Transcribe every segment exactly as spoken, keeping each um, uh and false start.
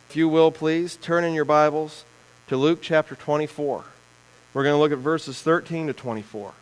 If you will, please, turn in your Bibles to Luke chapter twenty-four. We're going to look at verses thirteen to twenty-four.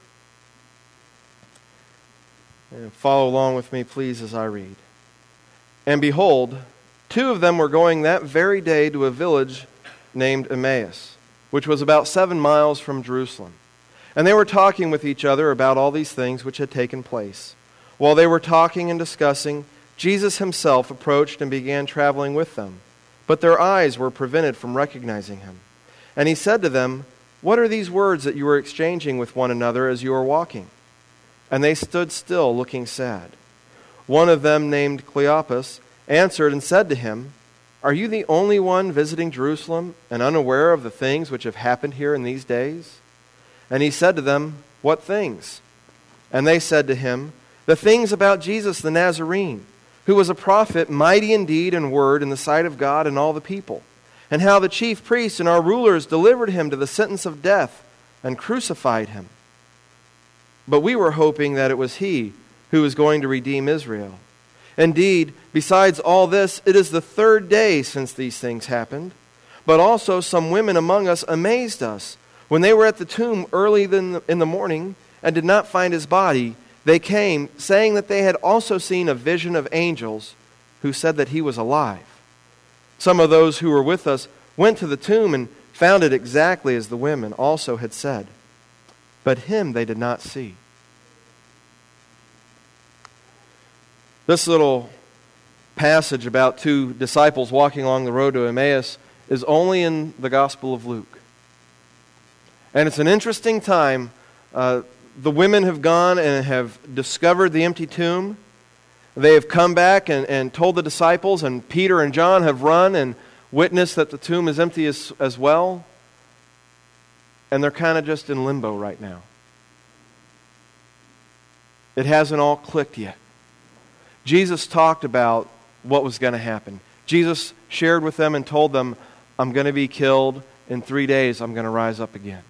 And follow along with me, please, as I read. And behold, two of them were going that very day to a village named Emmaus, which was about seven miles from Jerusalem. And they were talking with each other about all these things which had taken place. While they were talking and discussing, Jesus himself approached and began traveling with them. But their eyes were prevented from recognizing him. And he said to them, "What are these words that you are exchanging with one another as you are walking?" And they stood still, looking sad. One of them, named Cleopas, answered and said to him, "Are you the only one visiting Jerusalem and unaware of the things which have happened here in these days?" And he said to them, "What things?" And they said to him, "The things about Jesus the Nazarene, who was a prophet, mighty in deed and word in the sight of God and all the people, and how the chief priests and our rulers delivered him to the sentence of death and crucified him. But we were hoping that it was he who was going to redeem Israel. Indeed, besides all this, it is the third day since these things happened. But also some women among us amazed us. When they were at the tomb early in the morning and did not find his body, they came, saying that they had also seen a vision of angels who said that he was alive. Some of those who were with us went to the tomb and found it exactly as the women also had said. But him they did not see." This little passage about two disciples walking along the road to Emmaus is only in the Gospel of Luke. And it's an interesting time. Uh, the women have gone and have discovered the empty tomb. They have come back and, and told the disciples, and Peter and John have run and witnessed that the tomb is empty as, as well. And they're kind of just in limbo right now. It hasn't all clicked yet. Jesus talked about what was going to happen. Jesus shared with them and told them, "I'm going to be killed. In three days, I'm going to rise up again."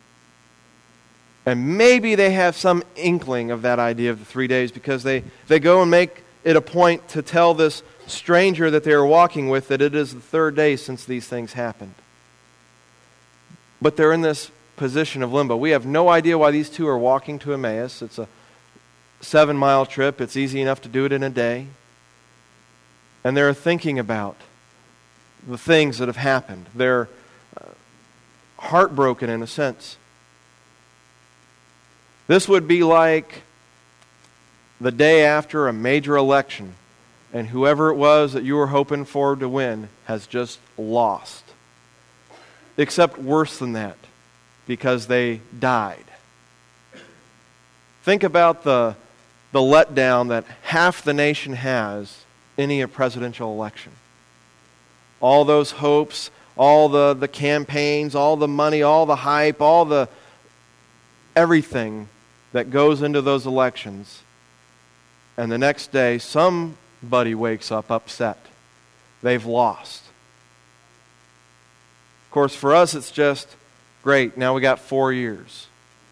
And maybe they have some inkling of that idea of the three days because they, they go and make it a point to tell this stranger that they are walking with that it is the third day since these things happened. But they're in this position of limbo. We have no idea why these two are walking to Emmaus. It's a seven-mile trip. It's easy enough to do it in a day. And they're thinking about the things that have happened. They're uh, heartbroken in a sense. This would be like the day after a major election, and whoever it was that you were hoping for to win has just lost. Except worse than that, because they died. Think about the, the letdown that half the nation has in a presidential election. All those hopes, all the, the campaigns, all the money, all the hype, all the everything that goes into those elections. And the next day, somebody wakes up upset. They've lost. Of course, for us, it's just, great, now we got four years.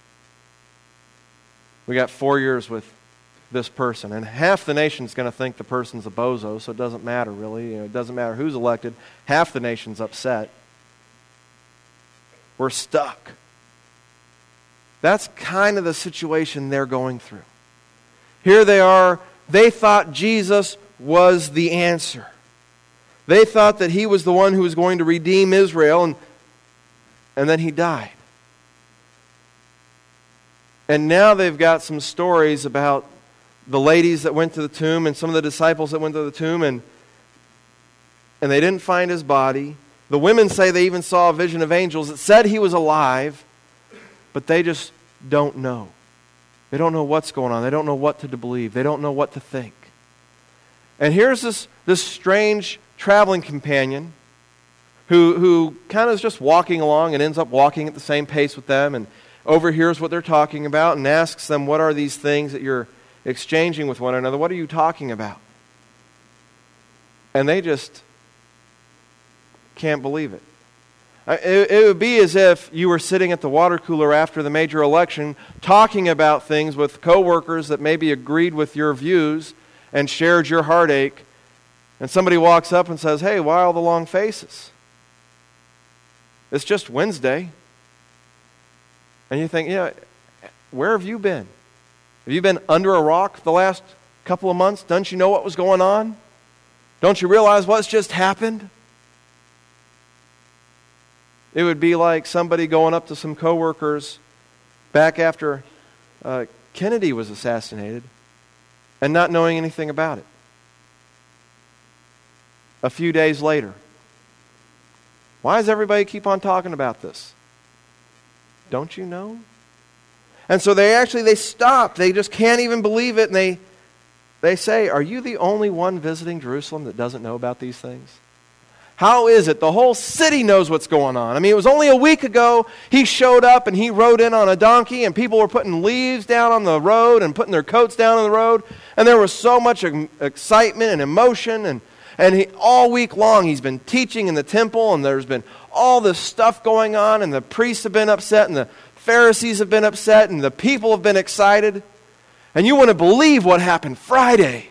We got four years with this person. And half the nation's going to think the person's a bozo, so it doesn't matter really. You know, it doesn't matter who's elected. Half the nation's upset. We're stuck. That's kind of the situation they're going through. Here they are. They thought Jesus was the answer. They thought that he was the one who was going to redeem Israel, and, and then he died. And now they've got some stories about the ladies that went to the tomb and some of the disciples that went to the tomb, and, and they didn't find his body. The women say they even saw a vision of angels that said he was alive, but they just don't know. They don't know what's going on. They don't know what to believe. They don't know what to think. And here's this, this strange traveling companion who, who kind of is just walking along and ends up walking at the same pace with them and overhears what they're talking about and asks them, "What are these things that you're exchanging with one another? What are you talking about?" And they just can't believe it. It, it would be as if you were sitting at the water cooler after the major election talking about things with coworkers that maybe agreed with your views and shared your heartache, And somebody walks up and says, hey, why all the long faces? It's just Wednesday. And you think, yeah, where have you been? Have you been under a rock the last couple of months? Don't you know what was going on? Don't you realize what's just happened? It would be like somebody going up to some coworkers back after uh, Kennedy was assassinated and not knowing anything about it. A few days later. Why does everybody keep on talking about this? Don't you know? And so they actually, they stop. They just can't even believe it. And they, they say, are you the only one visiting Jerusalem that doesn't know about these things? How is it? The whole city knows what's going on. I mean, it was only a week ago he showed up and he rode in on a donkey and people were putting leaves down on the road and putting their coats down on the road. And there was so much excitement and emotion. And, and he, all week long he's been teaching in the temple and there's been all this stuff going on and the priests have been upset and the Pharisees have been upset and the people have been excited. And you want to believe what happened Friday.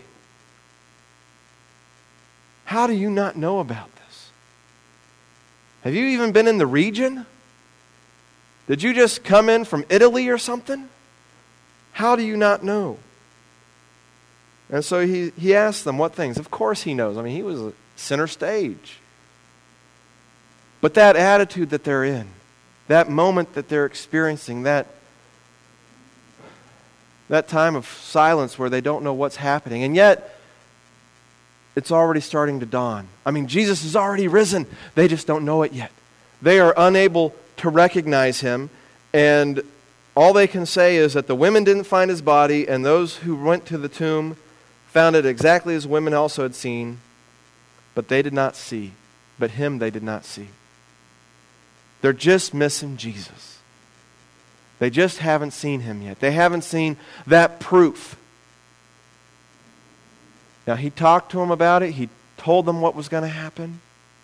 How do you not know about this? Have you even been in the region? Did you just come in from Italy or something? How do you not know? And so he, he asked them what things. Of course he knows. I mean, he was a center stage. But that attitude that they're in, that moment that they're experiencing, that, that time of silence where they don't know what's happening, and yet it's already starting to dawn. I mean, Jesus is already risen. They just don't know it yet. They are unable to recognize him, and all they can say is that the women didn't find his body, and those who went to the tomb found it exactly as women also had seen, but they did not see. But him they did not see. They're just missing Jesus. They just haven't seen him yet. They haven't seen that proof. Now, he talked to them about it. He told them what was going to happen.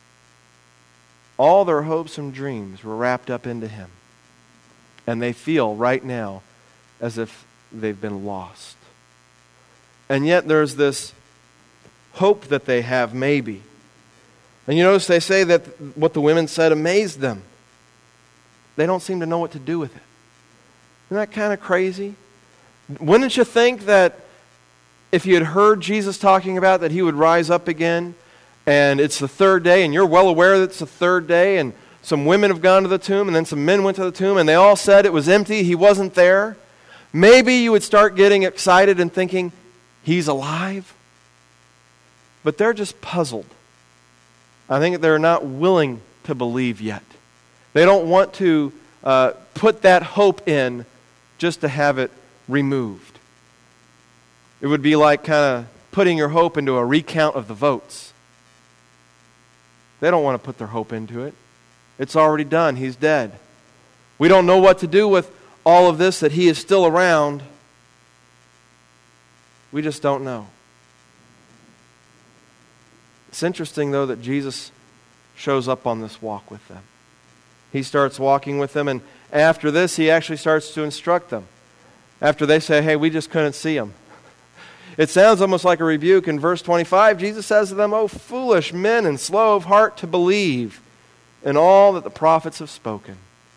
All their hopes and dreams were wrapped up into him. And they feel right now as if they've been lost. And yet there's this hope that they have, maybe. And you notice they say that what the women said amazed them. They don't seem to know what to do with it. Isn't that kind of crazy? Wouldn't you think that if you had heard Jesus talking about that he would rise up again, and it's the third day, and you're well aware that it's the third day, and some women have gone to the tomb, and then some men went to the tomb, and they all said it was empty, he wasn't there, maybe you would start getting excited and thinking, he's alive? But they're just puzzled. I think they're not willing to believe yet. They don't want to uh, put that hope in just to have it removed. It would be like kind of putting your hope into a recount of the votes. They don't want to put their hope into it. It's already done. He's dead. We don't know what to do with all of this, that he is still around. We just don't know. It's interesting, though, that Jesus shows up on this walk with them. He starts walking with them, and after this, he actually starts to instruct them. After they say, hey, we just couldn't see him. It sounds almost like a rebuke. In verse twenty-five, Jesus says to them, "O foolish men and slow of heart to believe in all that the prophets have spoken."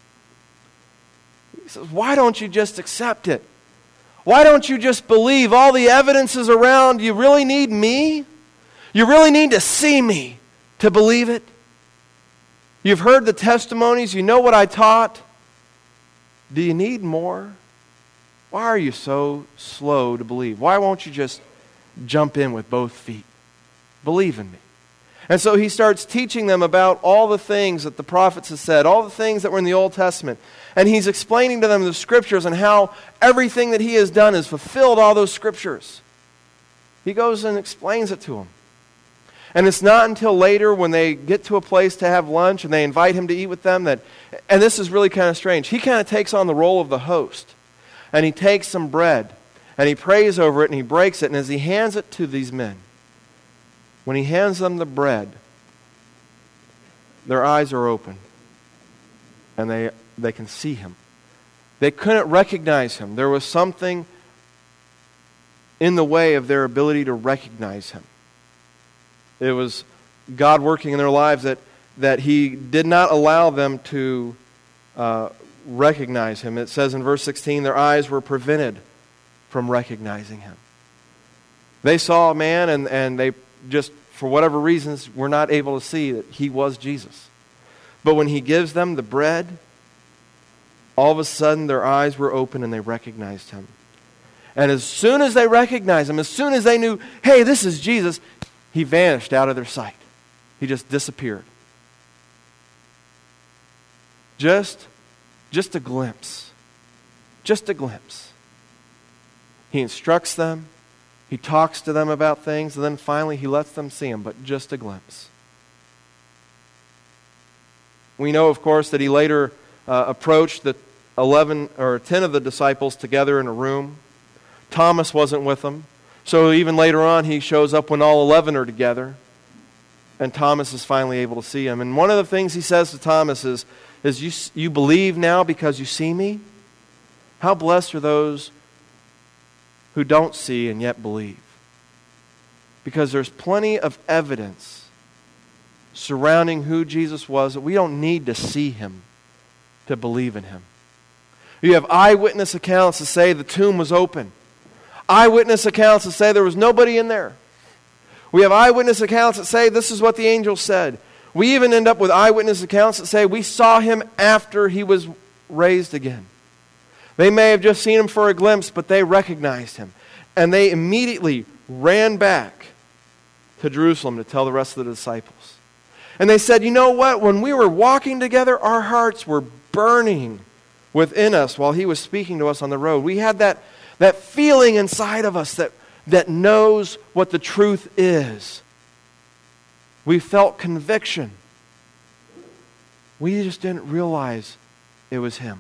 He says, why don't you just accept it? Why don't you just believe? All the evidence is around. You really need me? You really need to see me to believe it? You've heard the testimonies. You know what I taught. Do you need more? Why are you so slow to believe? Why won't you just jump in with both feet? Believe in me. And so he starts teaching them about all the things that the prophets have said, all the things that were in the Old Testament. And he's explaining to them the scriptures and how everything that he has done has fulfilled all those scriptures. He goes and explains it to them. And it's not until later when they get to a place to have lunch and they invite him to eat with them that, and this is really kind of strange, he kind of takes on the role of the host. And he takes some bread and he prays over it and he breaks it. And as he hands it to these men, when he hands them the bread, their eyes are open and they, they can see him. They couldn't recognize him. There was something in the way of their ability to recognize him. It was God working in their lives that, that He did not allow them to uh, recognize Him. It says in verse sixteen, their eyes were prevented from recognizing Him. They saw a man and, and they just, for whatever reasons, were not able to see that He was Jesus. But when He gives them the bread, all of a sudden their eyes were open and they recognized Him. And as soon as they recognized Him, as soon as they knew, hey, this is Jesus, He vanished out of their sight. He just disappeared. Just, just a glimpse. Just a glimpse. He instructs them. He talks to them about things. And then finally He lets them see Him, but just a glimpse. We know, of course, that He later uh, approached the eleven or ten of the disciples together in a room. Thomas wasn't with them. So even later on, He shows up when all eleven are together. And Thomas is finally able to see Him. And one of the things He says to Thomas is, is you, you believe now because you see me? How blessed are those who don't see and yet believe. Because there's plenty of evidence surrounding who Jesus was that we don't need to see Him to believe in Him. You have eyewitness accounts that say the tomb was open. Eyewitness accounts that say there was nobody in there. We have eyewitness accounts that say this is what the angel said. We even end up with eyewitness accounts that say we saw Him after He was raised again. They may have just seen Him for a glimpse, but they recognized Him. And they immediately ran back to Jerusalem to tell the rest of the disciples. And they said, you know what? When we were walking together, our hearts were burning within us while He was speaking to us on the road. We had that, that feeling inside of us that, that knows what the truth is. We felt conviction. We just didn't realize it was Him.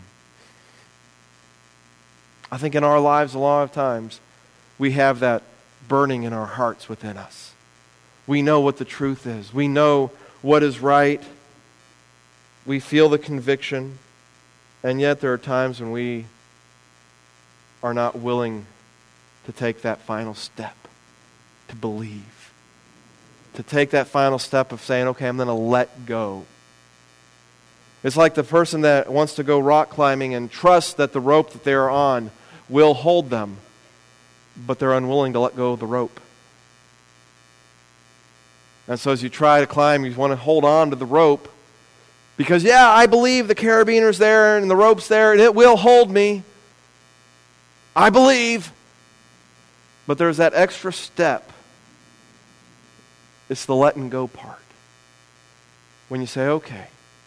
I think in our lives a lot of times we have that burning in our hearts within us. We know what the truth is. We know what is right. We feel the conviction. And yet there are times when we are not willing to take that final step, to believe. To take that final step of saying, okay, I'm going to let go. It's like the person that wants to go rock climbing and trusts that the rope that they're on will hold them, but they're unwilling to let go of the rope. And so as you try to climb, you want to hold on to the rope because, yeah, I believe the carabiner's there and the rope's there and it will hold me. I believe. But there's that extra step. It's the letting go part. When you say, okay,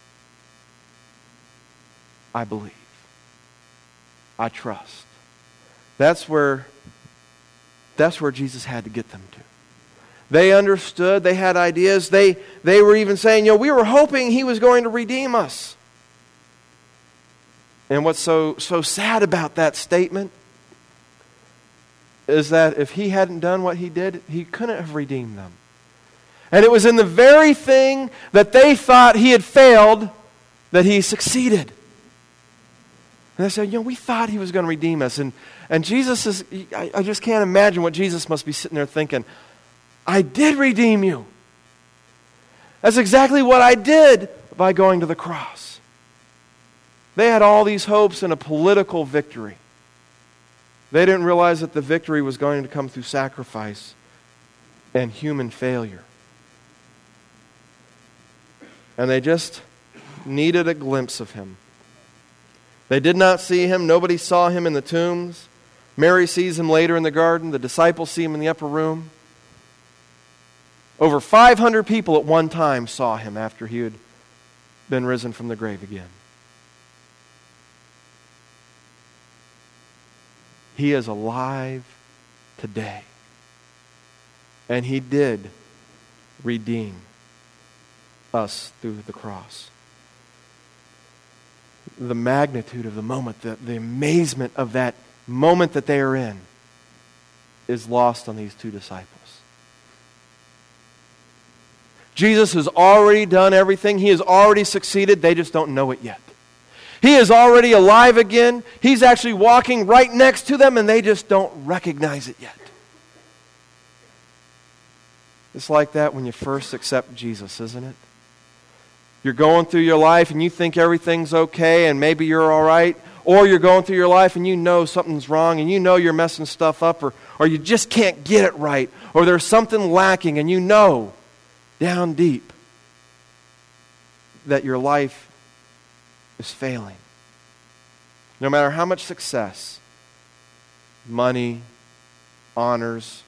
I believe. I trust. That's where, that's where Jesus had to get them to. They understood. They had ideas. They, they were even saying, you know, we were hoping He was going to redeem us. And what's so, so sad about that statement is that if He hadn't done what He did, He couldn't have redeemed them. And it was in the very thing that they thought He had failed that He succeeded. And they said, you know, we thought He was going to redeem us. And, and Jesus is, I, I just can't imagine what Jesus must be sitting there thinking. I did redeem you. That's exactly what I did by going to the cross. They had all these hopes in a political victory. They didn't realize that the victory was going to come through sacrifice and human failure. And they just needed a glimpse of Him. They did not see Him. Nobody saw Him in the tombs. Mary sees Him later in the garden. The disciples see Him in the upper room. Over five hundred people at one time saw Him after He had been risen from the grave again. He is alive today. And He did redeem us through the cross. The magnitude of the moment, the, the amazement of that moment that they are in is lost on these two disciples. Jesus has already done everything. He has already succeeded. They just don't know it yet. He is already alive again. He's actually walking right next to them and they just don't recognize it yet. It's like that when you first accept Jesus, isn't it? You're going through your life and you think everything's okay and maybe you're all right. Or you're going through your life and you know something's wrong and you know you're messing stuff up, or, or you just can't get it right. Or there's something lacking and you know down deep that your life is failing. No matter how much success, money, honors,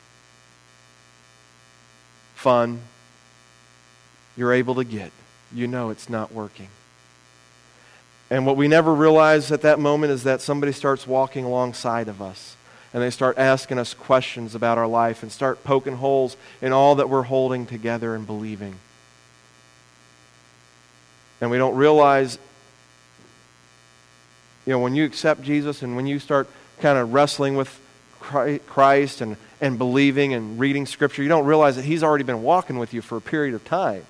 fun you're able to get, you know it's not working. And what we never realize at that moment is that somebody starts walking alongside of us and they start asking us questions about our life and start poking holes in all that we're holding together and believing. And we don't realize, you know, when you accept Jesus and when you start kind of wrestling with Christ and, and believing and reading Scripture, you don't realize that He's already been walking with you for a period of time.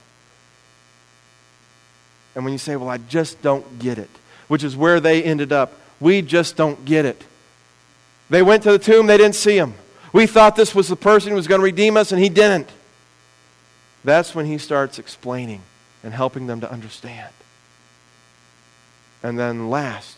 And when you say, well, I just don't get it, which is where they ended up. We just don't get it. They went to the tomb, they didn't see Him. We thought this was the person who was going to redeem us, and He didn't. That's when He starts explaining and helping them to understand. And then last,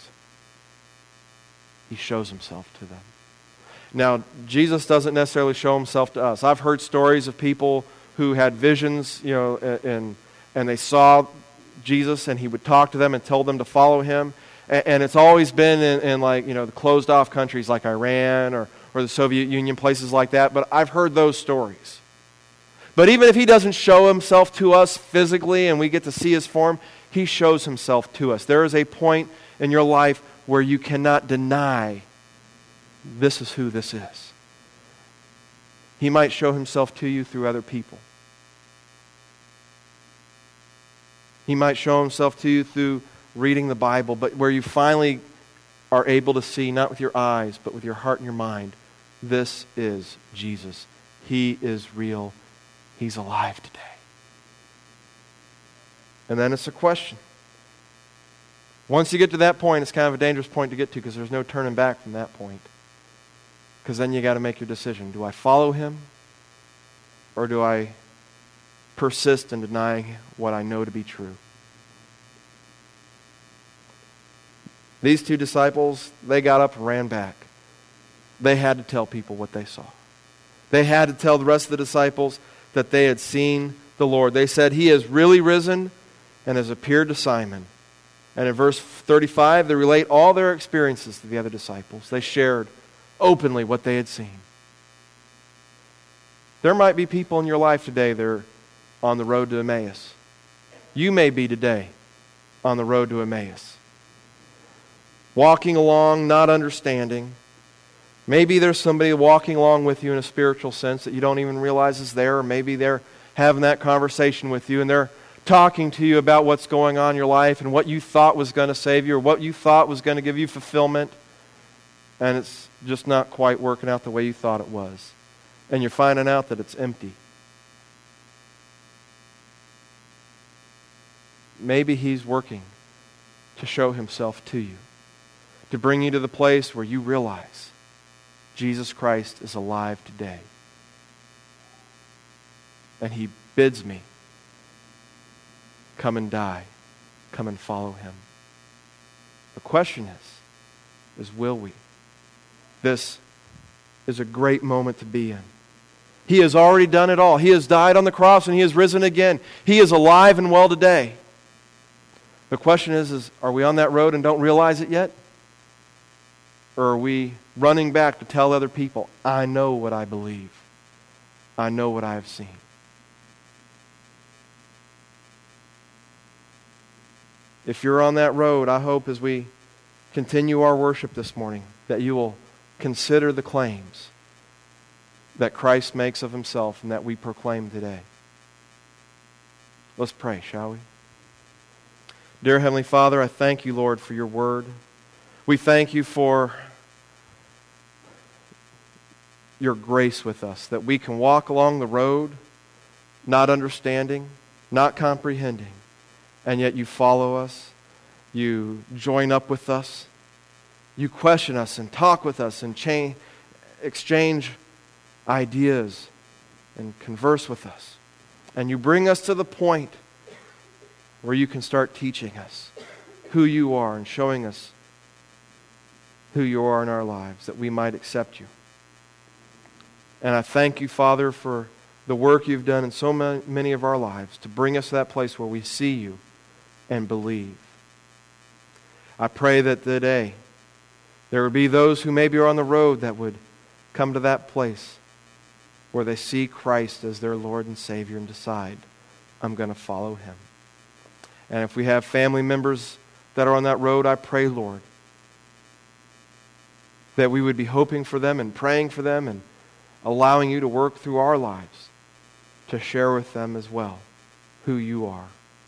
He shows Himself to them. Now, Jesus doesn't necessarily show Himself to us. I've heard stories of people who had visions, you know, and, and they saw Jesus and He would talk to them and tell them to follow Him. And, and it's always been in, in like, you know, the closed off countries like Iran or, or the Soviet Union, places like that. But I've heard those stories. But even if He doesn't show Himself to us physically and we get to see His form, He shows Himself to us. There is a point in your life where you cannot deny this is who this is. He might show Himself to you through other people. He might show Himself to you through reading the Bible, but where you finally are able to see, not with your eyes, but with your heart and your mind, this is Jesus. He is real. He's alive today. And then it's a question. Once you get to that point, it's kind of a dangerous point to get to because there's no turning back from that point. Because then you got to make your decision. Do I follow Him? Or do I persist in denying what I know to be true? These two disciples, they got up and ran back. They had to tell people what they saw. They had to tell the rest of the disciples that they had seen the Lord. They said, He has really risen and has appeared to Simon. And in verse thirty-five, they relate all their experiences to the other disciples. They shared openly what they had seen. There might be people in your life today that are on the road to Emmaus. You may be today on the road to Emmaus. Walking along, not understanding. Maybe there's somebody walking along with you in a spiritual sense that you don't even realize is there, or maybe they're having that conversation with you and they're talking to you about what's going on in your life and what you thought was going to save you or what you thought was going to give you fulfillment, and it's just not quite working out the way you thought it was. And you're finding out that it's empty. Maybe He's working to show Himself to you, to bring you to the place where you realize Jesus Christ is alive today. And He bids me, come and die, come and follow Him. The question is, is will we? This is a great moment to be in. He has already done it all. He has died on the cross and He has risen again. He is alive and well today. The question is, is are we on that road and don't realize it yet? Or are we running back to tell other people, I know what I believe. I know what I have seen. If you're on that road, I hope as we continue our worship this morning that you will consider the claims that Christ makes of Himself and that we proclaim today. Let's pray, shall we? Dear Heavenly Father, I thank You, Lord, for Your word. We thank You for Your grace with us, that we can walk along the road not understanding, not comprehending, and yet You follow us, You join up with us, You question us and talk with us and change, exchange ideas and converse with us. And you bring us to the point where you can start teaching us who you are and showing us who you are in our lives, that we might accept you. And I thank you, Father, for the work you've done in so many of our lives to bring us to that place where we see you and believe. I pray that today there would be those who maybe are on the road that would come to that place where they see Christ as their Lord and Savior and decide, I'm going to follow him. And if we have family members that are on that road, I pray, Lord, that we would be hoping for them and praying for them and allowing you to work through our lives to share with them as well who you are.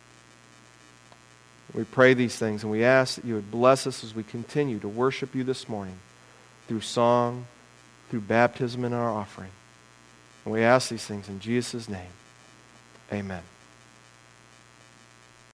We pray these things and we ask that you would bless us as we continue to worship you this morning through song, through baptism and our offering. And we ask these things in Jesus' name. Amen.